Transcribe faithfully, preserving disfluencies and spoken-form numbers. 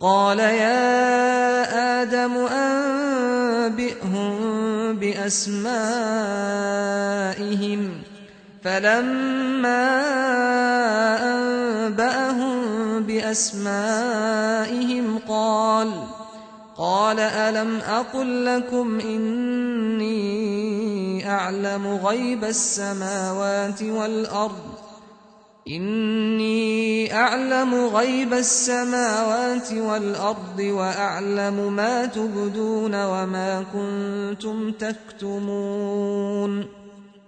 قال يا آدم أنبئهم بأسمائهم فلما أنبأهم بأسمائهم قال قال ألم أقل لكم إني أعلم غيب السماوات والأرض إني أعلم غيب السماوات والأرض وأعلم ما تبدون وما كنتم تكتمون